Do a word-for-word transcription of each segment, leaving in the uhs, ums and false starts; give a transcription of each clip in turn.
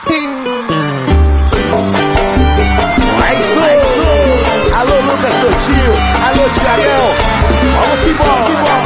É isso! Alô, Lucas Coutinho! Alô, Thiagão! Vamos embora!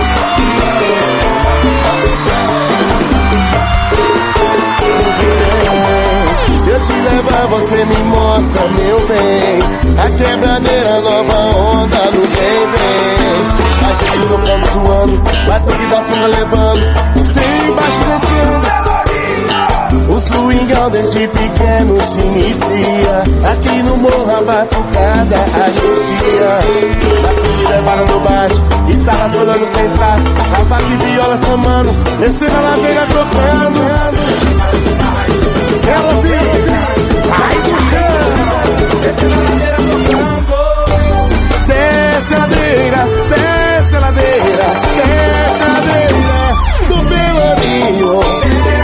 Se eu te levar, você me mostra, meu bem. A quebradeira, nova onda no vem, vem. A gente no plano zoando, batuque da sua levando, sem baixo descendo. O swingão desde pequeno se inicia. Aqui no morro a batucada anuncia. Batuque levada no baixo, guitarra solando sem traço, cavaco e viola somando, descendo a ladeira tocando. Ela fica, sai do chão, descendo a ladeira tocando. Desce a ladeira, desce a ladeira, desce a ladeira do Pelourinho.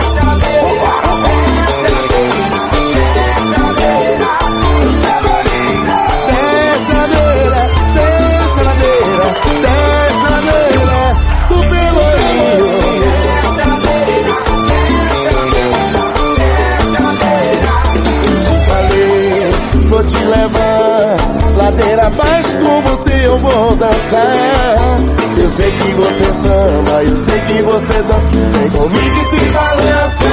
Vou te levar ladeira abaixo, com você eu vou dançar. Eu sei que você samba, eu sei que você dança, vem comigo e se balança.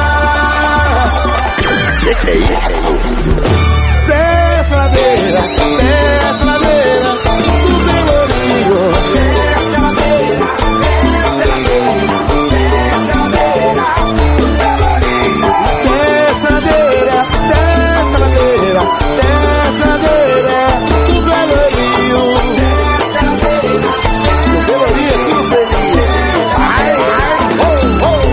Que que é isso? Desce a ladeira, desce a ladeira do Pelourinho. Desce a ladeira, desce a ladeira, desce a ladeira do Pelourinho. Desce a ladeira, desce a ladeira, desce a ladeira do Pelourinho. Desce a ladeira, do Pelourinho é tudo feliz. Ai, ai, oh, oh.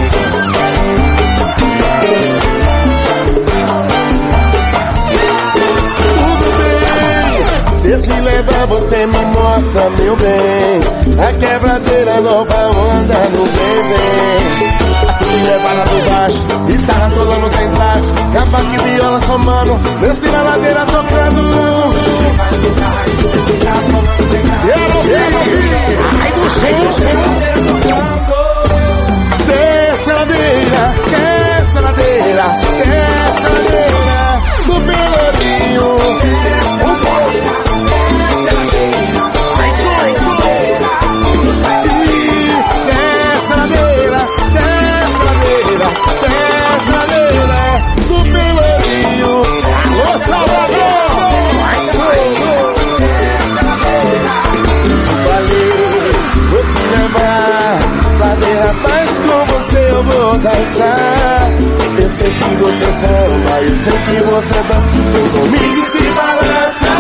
Tudo bem, se eu te levar você me mostra, meu bem. A quebradeira nova onda no vem, vem. Aqui levada do baixo, guitarra solando sem traço, cavaco e viola somando, desce na ladeira tocando. Ai do chão, desce a ladeira, desce a ladeira, desce a ladeira do Pelourinho. Mas com você eu vou dançar. Eu sei que você samba, eu sei que você dança, vem comigo e se balança.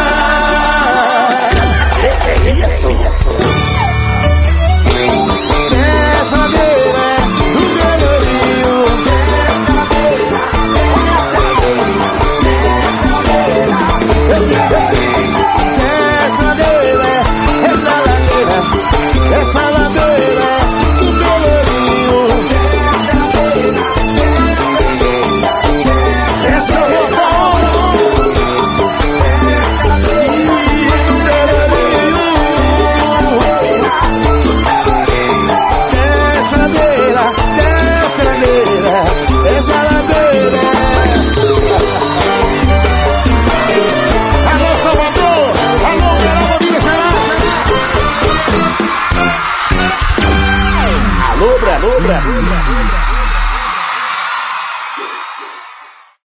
Que é isso? Desce a ladeira do Pelourinho. Desce a ladeira, desce a ladeira, desce a ladeira, desce a ladeira, desce a ladeira. Brasil.